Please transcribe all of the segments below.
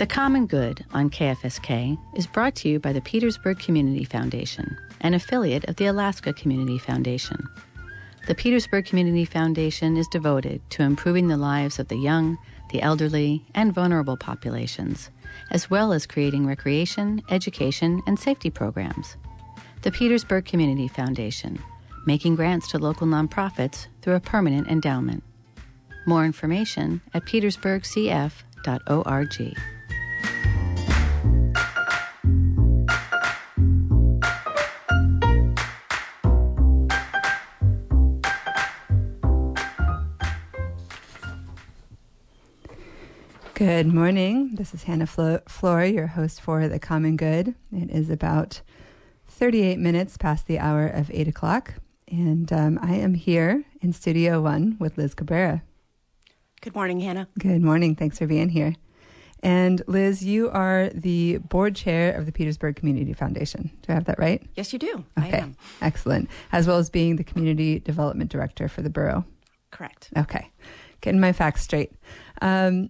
The Common Good on KFSK is brought to you by the Petersburg Community Foundation, an affiliate of the Alaska Community Foundation. The Petersburg Community Foundation is devoted to improving the lives of the young, the elderly, and vulnerable populations, as well as creating recreation, education, and safety programs. The Petersburg Community Foundation, making grants to local nonprofits through a permanent endowment. More information at petersburgcf.org. Good morning. This is Hannah Flora, your host for The Common Good. It is about 38 minutes past the hour of 8 o'clock, and I am here in Studio One with Liz Cabrera. Good morning, Hannah. Good morning. Thanks for being here. And Liz, you are the board chair of the Petersburg Community Foundation. Do I have that right? Yes, you do. Okay. I am. Excellent. As well as being the community development director for the borough. Correct. Okay. Getting my facts straight. And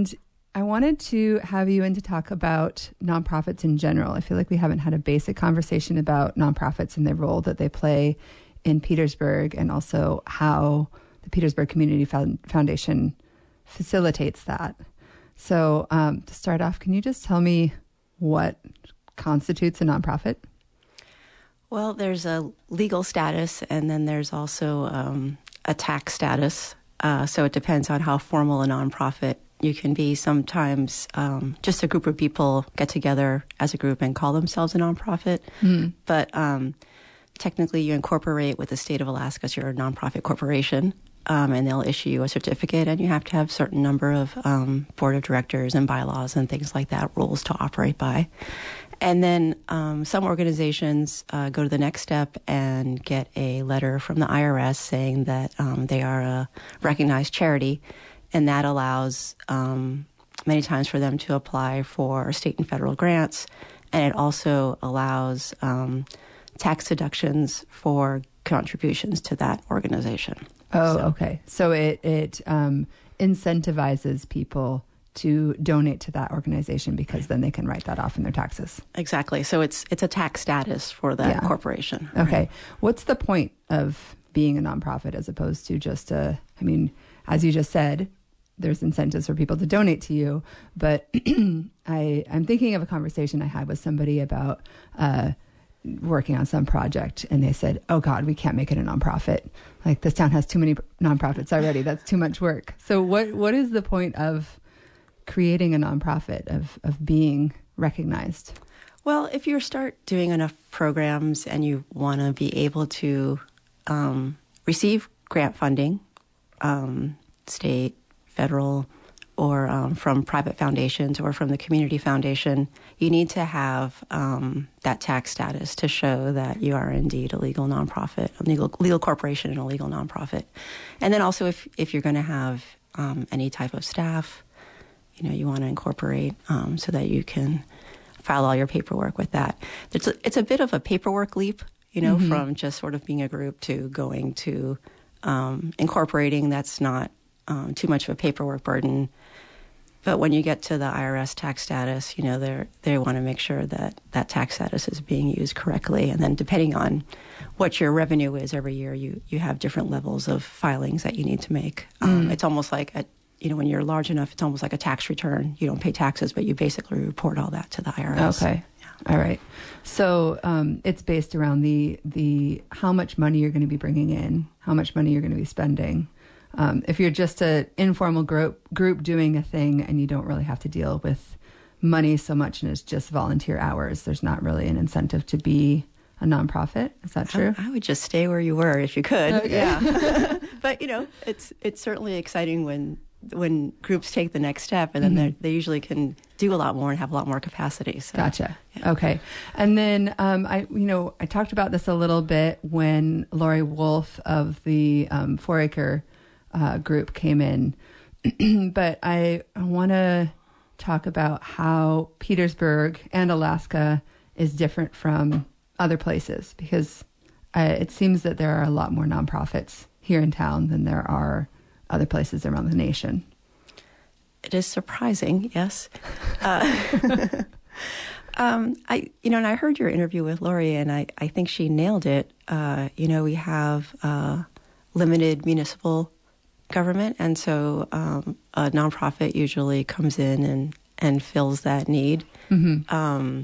I wanted to have you in to talk about nonprofits in general. I feel like we haven't had a basic conversation about nonprofits and their role that they play in Petersburg, and also how the Petersburg Community Foundation facilitates that. So to start off, can you just tell me what constitutes a nonprofit? Well, there's a legal status, and then there's also a tax status. So it depends on how formal a nonprofit you can be. Sometimes just a group of people get together as a group and call themselves a nonprofit. Mm. But technically you incorporate with the state of Alaska, so you're a nonprofit corporation, and they'll issue you a certificate, and you have to have a certain number of board of directors and bylaws and things like that, rules to operate by. And then some organizations go to the next step and get a letter from the IRS saying that they are a recognized charity, and that allows many times for them to apply for state and federal grants, and it also allows tax deductions for contributions to that organization. Oh, so. Okay. So it incentivizes people to donate to that organization, because then they can write that off in their taxes. Exactly. So it's a tax status for that corporation. Okay. Right? What's the point of being a nonprofit as opposed to just as you just said, there's incentives for people to donate to you, but I'm thinking of a conversation I had with somebody about working on some project, and they said, oh God, we can't make it a nonprofit. Like, this town has too many nonprofits already. That's too much work. So what is the point of creating a nonprofit, of being recognized? Well, if you start doing enough programs and you want to be able to receive grant funding, state, federal, or from private foundations or from the community foundation, you need to have that tax status to show that you are indeed a legal nonprofit, a legal corporation and a legal nonprofit. And then also if you're going to have any type of staff, you want to incorporate so that you can file all your paperwork with that. It's a bit of a paperwork leap, mm-hmm. from just sort of being a group to going to incorporating. That's not too much of a paperwork burden. But when you get to the IRS tax status, they want to make sure that that tax status is being used correctly. And then depending on what your revenue is every year, you have different levels of filings that you need to make. It's almost like when you're large enough, it's almost like a tax return. You don't pay taxes, but you basically report all that to the IRS. Okay. Yeah. All right. So it's based around the how much money you're going to be bringing in, how much money you're going to be spending. If you're just an informal group doing a thing and you don't really have to deal with money so much and it's just volunteer hours, there's not really an incentive to be a nonprofit. Is that true? I would just stay where you were if you could. Okay. Yeah. But, it's certainly exciting when groups take the next step, and then mm-hmm. they usually can do a lot more and have a lot more capacity. So, gotcha. Yeah. Okay. And then I talked about this a little bit when Lori Wolf of the 4-Acre group came in, but I want to talk about how Petersburg and Alaska is different from other places, because it seems that there are a lot more nonprofits here in town than there are other places around the nation. it is surprising, yes. And I heard your interview with Lori, and I think she nailed it. We have limited municipal government, and so a nonprofit usually comes in and fills that need. Mm-hmm.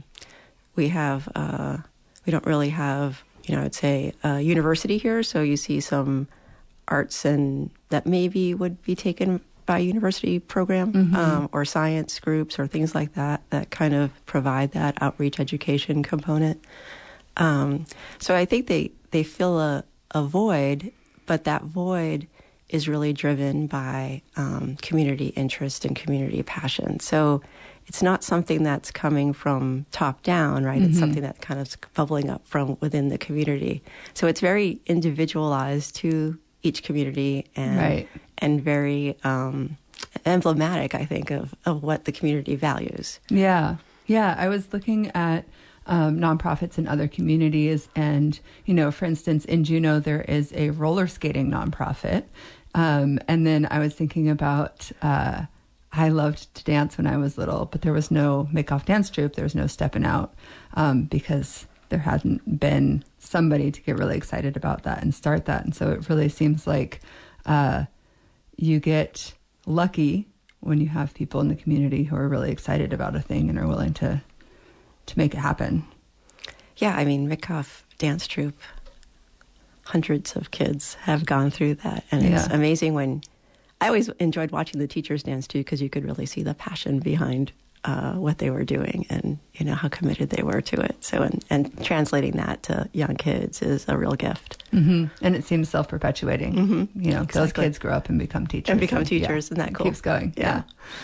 We don't really have, I'd say a university here, so you see some arts and that maybe would be taken by a university program, mm-hmm. Or science groups or things like that kind of provide that outreach education component. So I think they fill a void, but that void is really driven by community interest and community passion. So it's not something that's coming from top down, right? Mm-hmm. It's something that kind of bubbling up from within the community. So it's very individualized to each community and very emblematic, I think, of what the community values. Yeah. I was looking at nonprofits in other communities, and for instance, in Juneau there is a roller skating nonprofit, and then I was thinking about I loved to dance when I was little, but there was no make-off dance troupe. There was no stepping out because there hadn't been somebody to get really excited about that and start that. And so it really seems like you get lucky when you have people in the community who are really excited about a thing and are willing to make it happen. Yeah, Make-off dance troupe, hundreds of kids have gone through that. And it's amazing when... I always enjoyed watching the teachers dance, too, because you could really see the passion behind what they were doing and, how committed they were to it. So, and translating that to young kids is a real gift. Mm-hmm. And it seems self-perpetuating. Mm-hmm. Exactly. Those kids grow up and become teachers. Isn't that cool? Keeps going, yeah.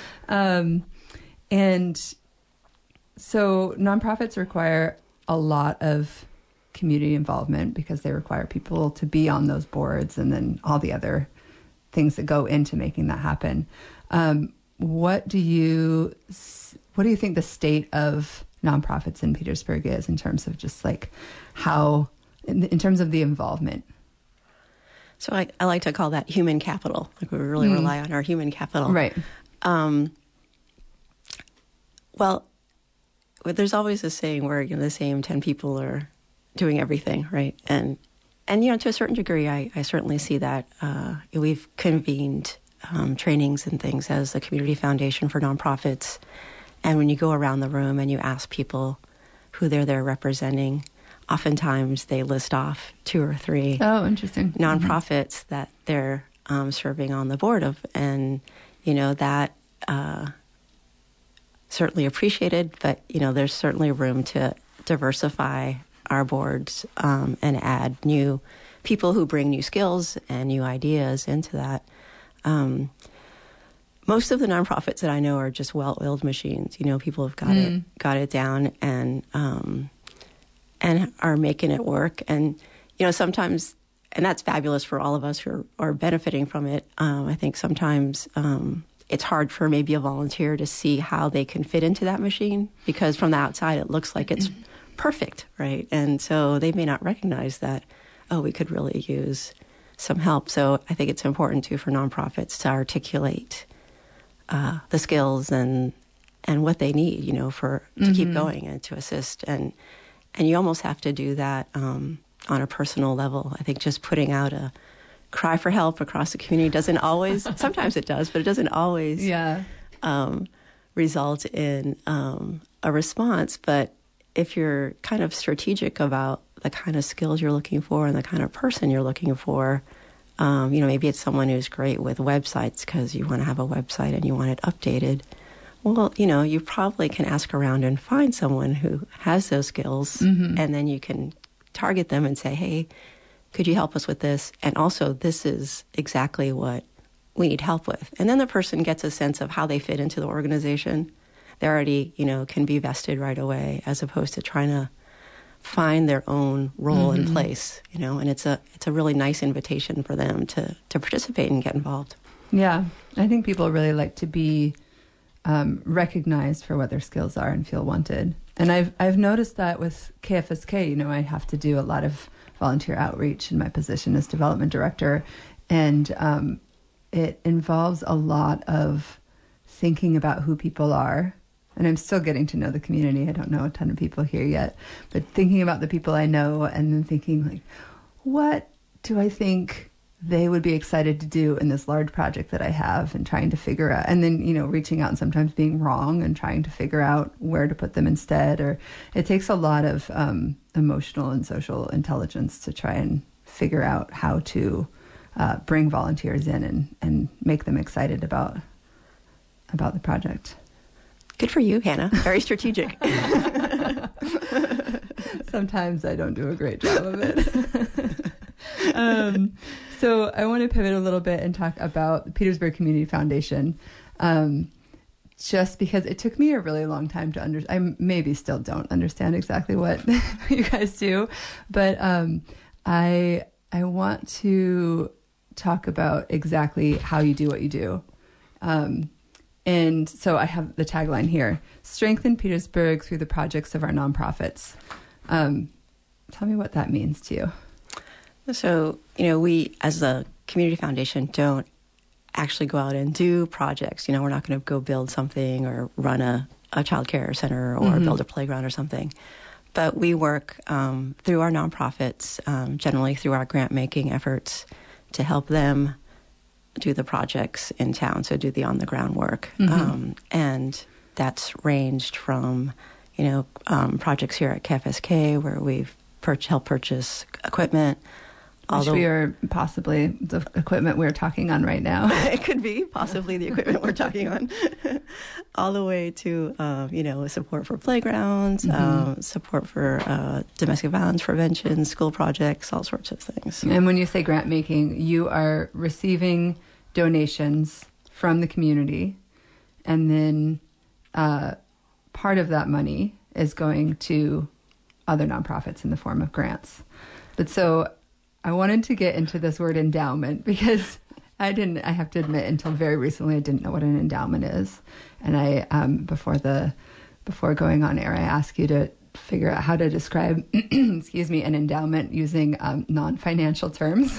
And so nonprofits require a lot of community involvement because they require people to be on those boards and then all the other things that go into making that happen. What do you think the state of nonprofits in Petersburg is in terms of just like how, in terms of the involvement? So I like to call that human capital. Like we really rely on our human capital. Right. Well, there's always a saying where the same 10 people are doing everything, right? And to a certain degree, I certainly see that. We've convened trainings and things as the Community Foundation for Nonprofits. And when you go around the room and you ask people who they're representing, oftentimes they list off 2 or 3 interesting nonprofits that they're serving on the board of. And, that certainly appreciated, but, there's certainly room to diversify our boards and add new people who bring new skills and new ideas into that. Most of the nonprofits that I know are just well-oiled machines. People have got it down and are making it work. And sometimes, and that's fabulous for all of us who are benefiting from it. I think sometimes it's hard for maybe a volunteer to see how they can fit into that machine because from the outside it looks like it's perfect, right? And so they may not recognize that, we could really use some help. So I think it's important, too, for nonprofits to articulate the skills and what they need, to keep going and to assist. And you almost have to do that on a personal level. I think just putting out a cry for help across the community doesn't always, sometimes it does, but it doesn't always result in a response. But if you're kind of strategic about the kind of skills you're looking for and the kind of person you're looking for, maybe it's someone who's great with websites because you want to have a website and you want it updated. Well, you probably can ask around and find someone who has those skills, and then you can target them and say, hey, could you help us with this? And also, this is exactly what we need help with. And then the person gets a sense of how they fit into the organization. They already, can be vested right away as opposed to trying to find their own role and place, and it's a really nice invitation for them to participate and get involved. Yeah. I think people really like to be recognized for what their skills are and feel wanted. And I've noticed that with KFSK, I have to do a lot of volunteer outreach in my position as development director. And it involves a lot of thinking about who people are, and I'm still getting to know the community. I don't know a ton of people here yet, but thinking about the people I know and then thinking like, what do I think they would be excited to do in this large project that I have, and trying to figure out, and then, reaching out and sometimes being wrong and trying to figure out where to put them instead. Or it takes a lot of emotional and social intelligence to try and figure out how to bring volunteers in and make them excited about the project. Good for you, Hannah. Very strategic. Sometimes I don't do a great job of it. So I want to pivot a little bit and talk about the Petersburg Community Foundation, just because it took me a really long time to understand. I maybe still don't understand exactly what you guys do, but I want to talk about exactly how you do what you do. And so I have the tagline here: strengthen Petersburg through the projects of our nonprofits. Tell me what that means to you. So, we as a community foundation don't actually go out and do projects. We're not going to go build something or run a child care center or build a playground or something. But we work through our nonprofits, generally through our grant-making efforts, to help them do the projects in town, so do the on-the-ground work. And that's ranged from, projects here at KFSK where we've helped purchase equipment. Which we are possibly the equipment we're talking on right now. It could be possibly the equipment we're talking on. All the way to, support for playgrounds, support for domestic violence prevention, school projects, all sorts of things. And when you say grant making, you are receiving donations from the community, and then part of that money is going to other nonprofits in the form of grants. But so I wanted to get into this word endowment because I have to admit, until very recently, I didn't know what an endowment is. And I, before going on air, I asked you to figure out how to describe, an endowment using non-financial terms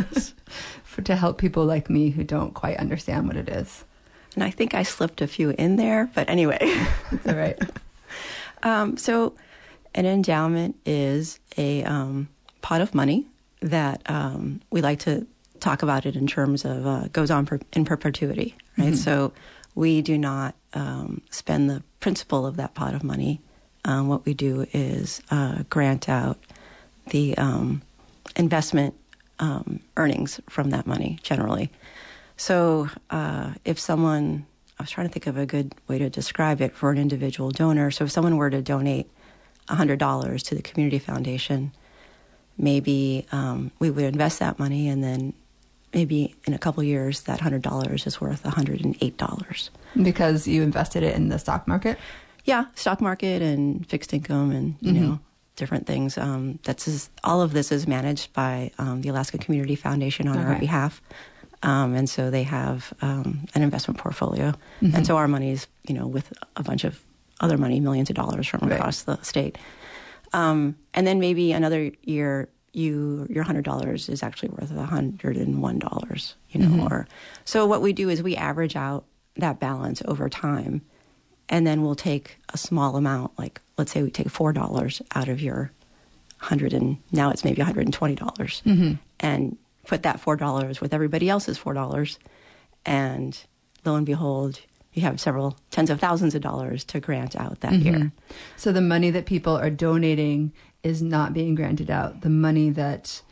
to help people like me who don't quite understand what it is. And I think I slipped a few in there, but anyway. That's all right. So an endowment is a pot of money that we like to talk about it in terms of goes on in perpetuity, right? So we do not spend the principal of that pot of money. What we do is grant out the investment earnings from that money, generally. So if someone, I was trying to think of a good way to describe it for an individual donor. So if someone were to donate $100 to the Community Foundation, maybe we would invest that money, and then maybe in a couple years, that $100 is worth $108. Because you invested it in the stock market? Yeah, stock market and fixed income and, different things. All of this is managed by the Alaska Community Foundation on our behalf. And so they have an investment portfolio. And so our money is, with a bunch of other money, millions of dollars from across the state. And then maybe another year, your $100 is actually worth $101, or so what we do is we average out that balance over time, and then we'll take a small amount, like let's say we take $4 out of your $100, and now it's maybe $120, and put that $4 with everybody else's $4, and lo and behold, you have several tens of thousands of dollars to grant out that year. So the money that people are donating is not being granted out. The money that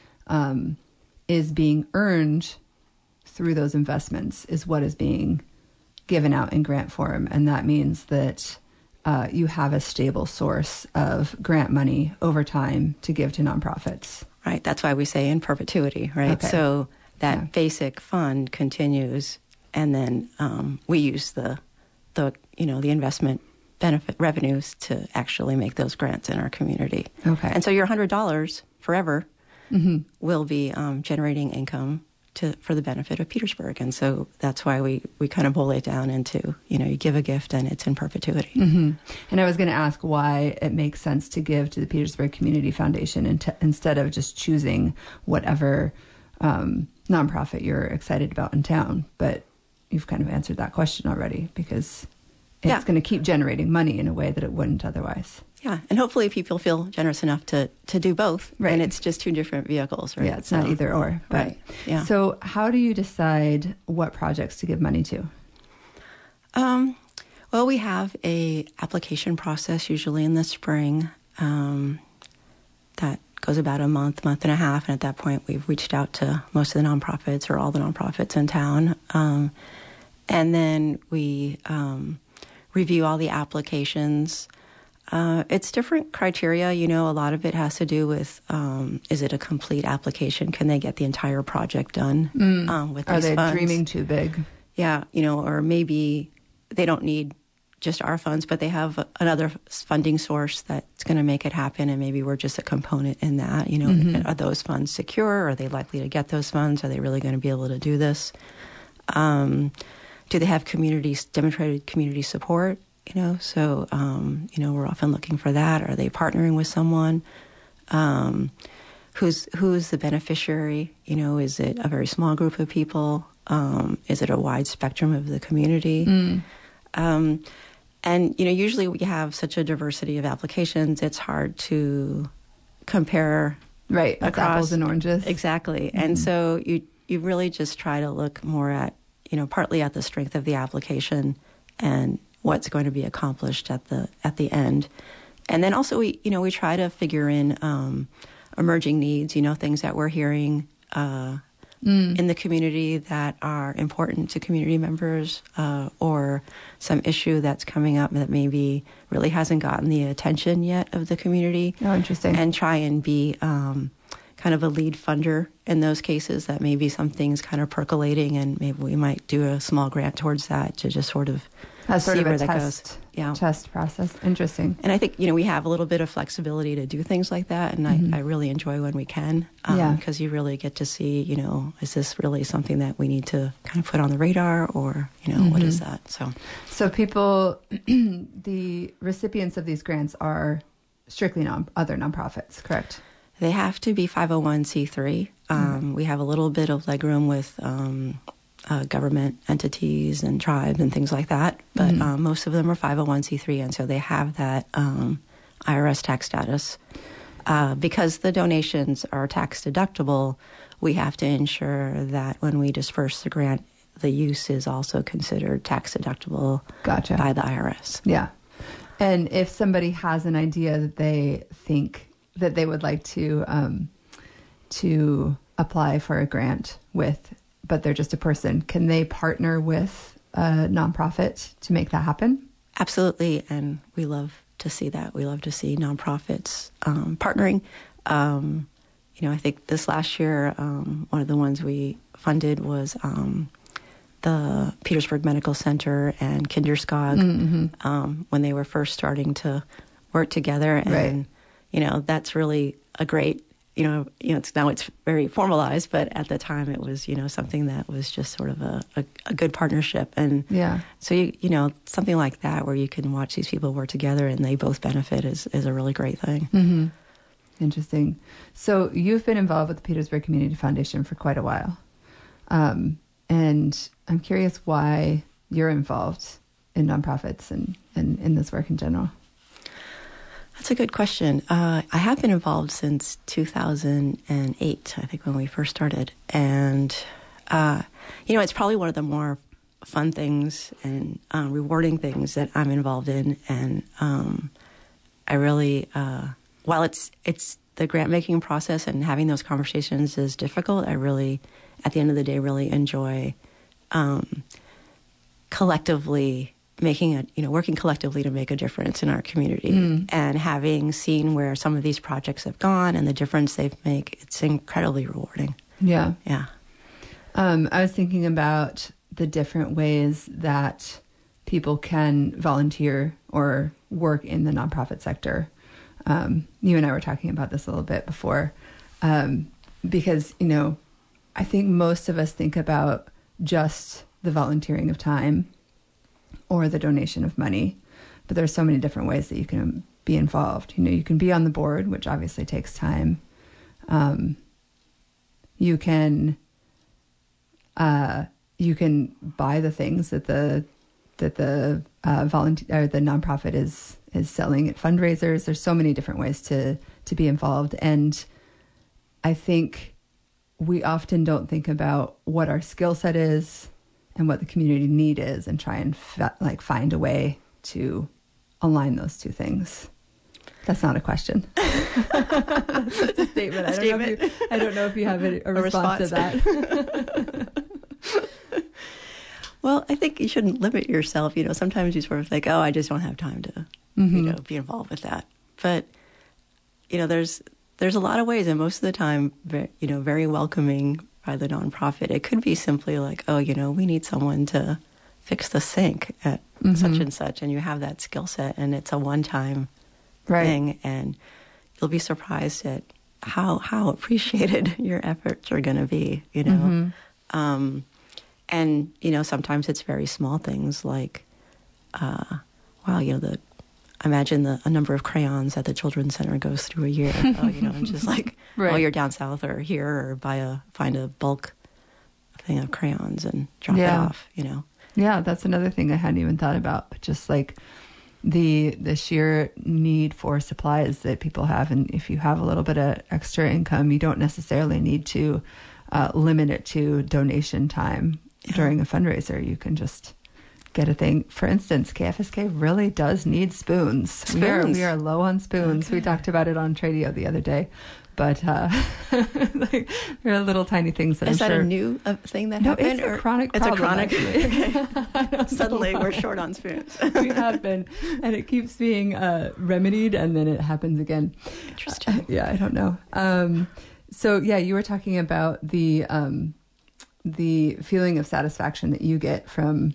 is being earned through those investments is what is being given out in grant form. And that means that you have a stable source of grant money over time to give to nonprofits. Right. That's why we say in perpetuity, right? Okay. So that basic fund continues, and then we use the investment benefit revenues to actually make those grants in our community. Okay. And so your $100 forever will be generating income for the benefit of Petersburg. And so that's why we kind of boil it down into, you give a gift and it's in perpetuity. And I was going to ask why it makes sense to give to the Petersburg Community Foundation instead of just choosing whatever nonprofit you're excited about in town. But you've kind of answered that question already, because it's going to keep generating money in a way that it wouldn't otherwise. Yeah, and hopefully people feel generous enough to do both, right? And it's just two different vehicles, right? Yeah, it's not either or. But, right. Yeah. So how do you decide what projects to give money to? Well, we have a application process usually in the spring that goes about a month and a half, and at that point we've reached out to most of the nonprofits or all the nonprofits in town, and then we review all the applications. It's different criteria. A lot of it has to do with, is it a complete application? Can they get the entire project done with these funds? Are they funds? Dreaming too big? Yeah, or maybe they don't need just our funds, but they have another funding source that's going to make it happen, and maybe we're just a component in that. Are those funds secure? Are they likely to get those funds? Are they really going to be able to do this? Do they have demonstrated community support? So, we're often looking for that. Are they partnering with someone? Who's the beneficiary? Is it a very small group of people? Is it a wide spectrum of the community? And, usually we have such a diversity of applications, it's hard to compare. Right, across apples and oranges. Exactly. And so you really just try to look more at, partly at the strength of the application and what's going to be accomplished at the end. And then also we try to figure in emerging needs, things that we're hearing in the community that are important to community members, or some issue that's coming up that maybe really hasn't gotten the attention yet of the community. Oh, interesting. And try and be kind of a lead funder in those cases, that maybe something's kind of percolating, and maybe we might do a small grant towards that to just sort of see where that goes. Yeah. Test process. Interesting. And I think, we have a little bit of flexibility to do things like that. And I really enjoy when we can, because you really get to see, is this really something that we need to kind of put on the radar, or, what is that? So people, the recipients of these grants are strictly other nonprofits, correct? They have to be 501c3. We have a little bit of legroom with government entities and tribes and things like that, but most of them are 501c3, and so they have that IRS tax status. Because the donations are tax deductible, we have to ensure that when we disperse the grant, the use is also considered tax deductible by the IRS. Yeah. And if somebody has an idea that they think that they would like to apply for a grant with, but they're just a person, can they partner with a nonprofit to make that happen? Absolutely, and we love to see that. We love to see nonprofits partnering. I think this last year, one of the ones we funded was the Petersburg Medical Center and Kinderskog, when they were first starting to work together. And, that's really a great, it's very formalized, but at the time it was, something that was just sort of a good partnership. And so, something like that where you can watch these people work together and they both benefit is a really great thing. Mm-hmm. Interesting. So you've been involved with the Petersburg Community Foundation for quite a while. And I'm curious why you're involved in nonprofits and in this work in general. That's a good question. I have been involved since 2008, I think, when we first started. And, it's probably one of the more fun things and rewarding things that I'm involved in. And I really, while it's the grant-making process and having those conversations is difficult, I really, at the end of the day, really enjoy collectively working collectively to make a difference in our community, and having seen where some of these projects have gone and the difference they've made, it's incredibly rewarding. Yeah. Yeah. I was thinking about the different ways that people can volunteer or work in the nonprofit sector. You and I were talking about this a little bit before, because, I think most of us think about just the volunteering of time or the donation of money, but there's so many different ways that you can be involved. You can be on the board, which obviously takes time. You can you can buy the things that the volunteer or the nonprofit is selling at fundraisers. There's so many different ways to be involved, and I think we often don't think about what our skill set is and what the community need is, and try and find a way to align those two things. That's not a question. That's just a statement. I don't know if you have a response to that. Well, I think you shouldn't limit yourself. Sometimes you sort of think, oh, I just don't have time to, be involved with that. But, there's a lot of ways, and most of the time, very welcoming by the nonprofit. It could be simply like, oh, we need someone to fix the sink at such and such, and you have that skill set, and it's a one-time thing, and you'll be surprised at how appreciated your efforts are going to be, and, sometimes it's very small things like, imagine a number of crayons that the Children's Center goes through a year, and just like, you're down south or here, or find a bulk thing of crayons and drop it off, Yeah, that's another thing I hadn't even thought about, but just like the sheer need for supplies that people have. And if you have a little bit of extra income, you don't necessarily need to limit it to donation time during a fundraiser. You can just get a thing. For instance, KFSK really does need spoons. We are low on spoons. Okay. We talked about it on Tradio the other day. But there are little tiny things that Is that a new thing that happened? No, it's a chronic problem. It's a chronic. Suddenly we're short on spoons. We have been. And it keeps being remedied, and then it happens again. Interesting. I don't know. You were talking about the feeling of satisfaction that you get from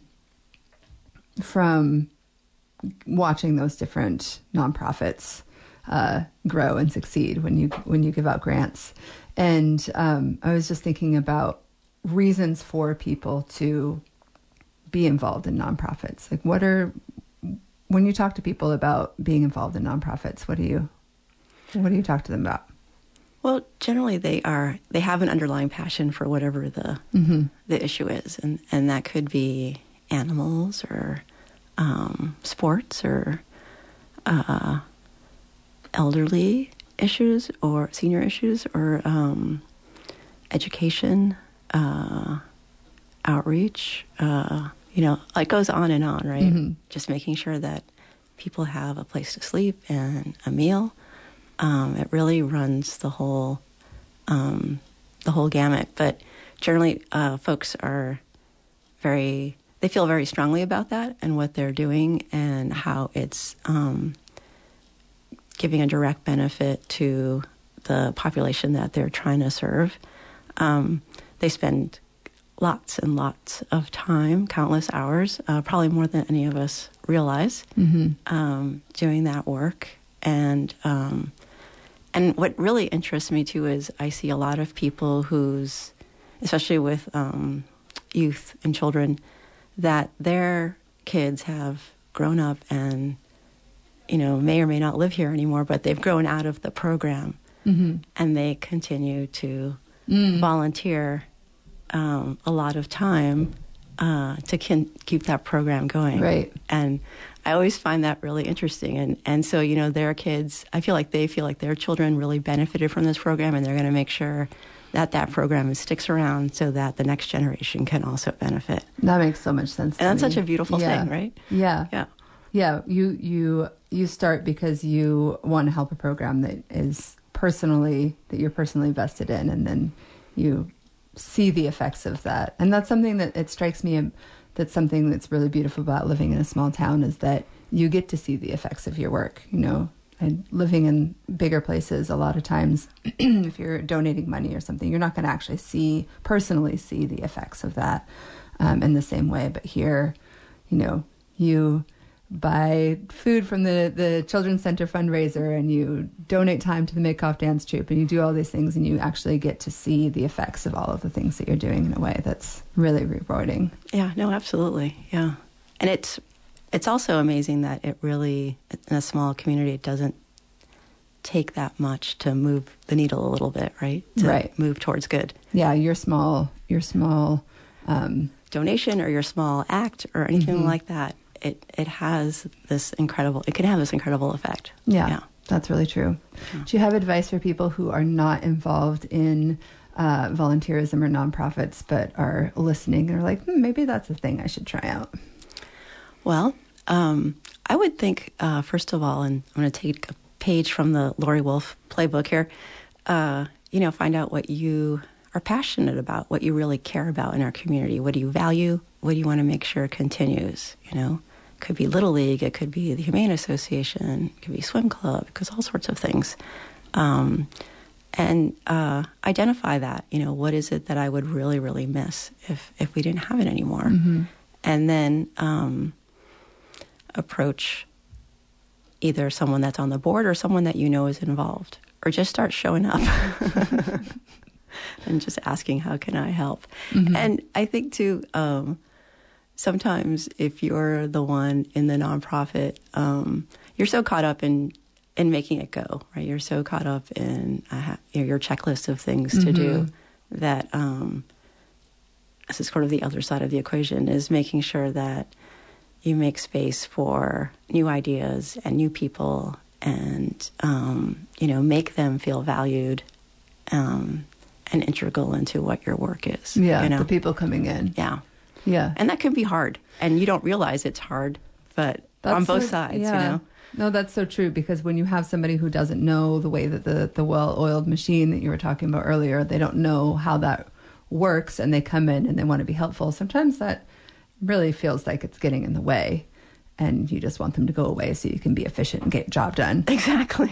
watching those different nonprofits grow and succeed when you give out grants. And I was just thinking about reasons for people to be involved in nonprofits. Like, when you talk to people about being involved in nonprofits, what do you talk to them about? Well, generally they have an underlying passion for whatever the issue is, and that could be animals or sports or elderly issues or senior issues or education, outreach. It goes on and on, right? Mm-hmm. Just making sure that people have a place to sleep and a meal. It really runs the whole gamut. But generally, folks are they feel very strongly about that and what they're doing and how it's giving a direct benefit to the population that they're trying to serve. They spend lots and lots of time, countless hours, probably more than any of us realize, doing that work. And what really interests me too is I see a lot of people especially with youth and children, that their kids have grown up and may or may not live here anymore, but they've grown out of the program, and they continue to volunteer a lot of time to keep that program going. Right. And I always find that really interesting. And so, their kids, I feel like they feel like their children really benefited from this program, and they're going to make sure that program sticks around so that the next generation can also benefit. That makes so much sense. And that's such a beautiful thing, right? Yeah. Yeah. Yeah. You start because you want to help a program that you're personally vested in, and then you see the effects of that. And that's something that it strikes me, that's something that's really beautiful about living in a small town, is that you get to see the effects of your work, And living in bigger places, a lot of times, if you're donating money or something, you're not going to actually personally see the effects of that in the same way. But here, you buy food from the Children's Center fundraiser, and you donate time to the Makoff Dance Troupe, and you do all these things, and you actually get to see the effects of all of the things that you're doing in a way that's really rewarding. Yeah, no, absolutely. Yeah. And it's also amazing that it really, in a small community, it doesn't take that much to move the needle a little bit, right? To move towards good. Yeah, your small donation or your small act or anything like that, it has this incredible, it can have this incredible effect. Yeah. That's really true. Yeah. Do you have advice for people who are not involved in volunteerism or nonprofits, but are listening and are like, maybe that's a thing I should try out? Well, I would think, first of all, and I'm going to take a page from the Lori Wolf playbook here, find out what you are passionate about, what you really care about in our community. What do you value? What do you want to make sure continues? It could be Little League, it could be the Humane Association, it could be Swim Club, because all sorts of things. And identify that, what is it that I would really, really miss if we didn't have it anymore? Mm-hmm. And then approach either someone that's on the board or someone that is involved, or just start showing up and just asking, how can I help? Mm-hmm. And I think too, sometimes if you're the one in the nonprofit, you're so caught up in making it go, right? You're so caught up in your checklist of things to do that this is sort of the other side of the equation, is making sure that you make space for new ideas and new people and, make them feel valued and integral into what your work is. Yeah, the people coming in. Yeah. Yeah. And that can be hard. And you don't realize it's hard, but that's on both sides, No, that's so true, because when you have somebody who doesn't know the way that the well-oiled machine that you were talking about earlier, they don't know how that works, and they come in and they want to be helpful. Sometimes that really feels like it's getting in the way, and you just want them to go away so you can be efficient and get your job done. Exactly.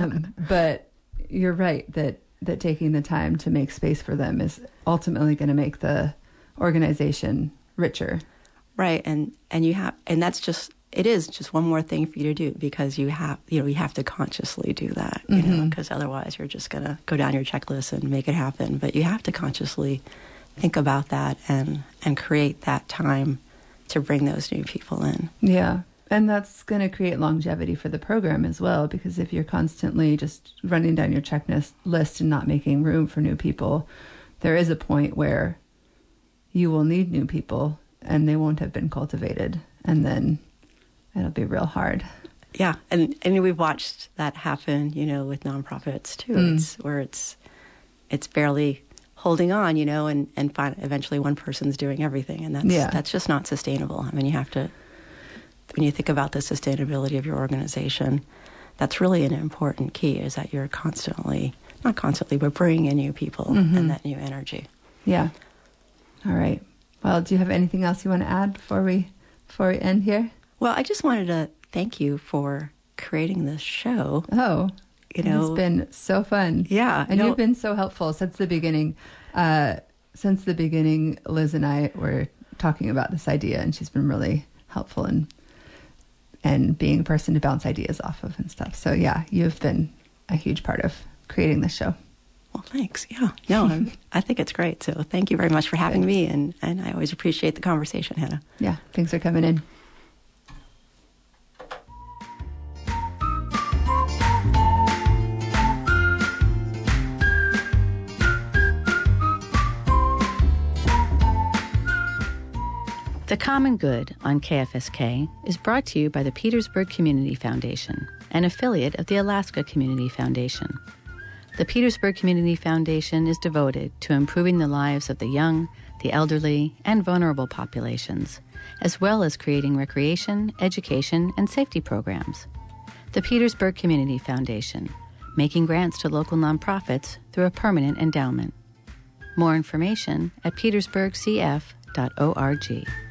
But you're right that taking the time to make space for them is ultimately going to make the organization richer. Right. And that's just, it is just one more thing for you to do, because you have to consciously do that, because otherwise you're just going to go down your checklist and make it happen. But you have to consciously think about that and create that time to bring those new people in. Yeah. And that's going to create longevity for the program as well, because if you're constantly just running down your checklist list and not making room for new people, there is a point where you will need new people and they won't have been cultivated, and then it'll be real hard. Yeah, and we've watched that happen, with nonprofits too. It's where it's barely holding on, and eventually one person's doing everything, and that's just not sustainable. I mean, you have to, when you think about the sustainability of your organization, that's really an important key, is that you're not constantly, but bringing in new people and that new energy. Yeah. All right. Well, do you have anything else you want to add before we end here? Well, I just wanted to thank you for creating this show. Oh, it's been so fun. Yeah. And you've been so helpful since the beginning. Since the beginning, Liz and I were talking about this idea, and she's been really helpful and being a person to bounce ideas off of and stuff. So yeah, you've been a huge part of creating this show. Well, thanks. Yeah. No, I think it's great. So thank you very much for having me. And I always appreciate the conversation, Hannah. Yeah. Thanks for coming in. The Common Good on KFSK is brought to you by the Petersburg Community Foundation, an affiliate of the Alaska Community Foundation. The Petersburg Community Foundation is devoted to improving the lives of the young, the elderly, and vulnerable populations, as well as creating recreation, education, and safety programs. The Petersburg Community Foundation, making grants to local nonprofits through a permanent endowment. More information at petersburgcf.org.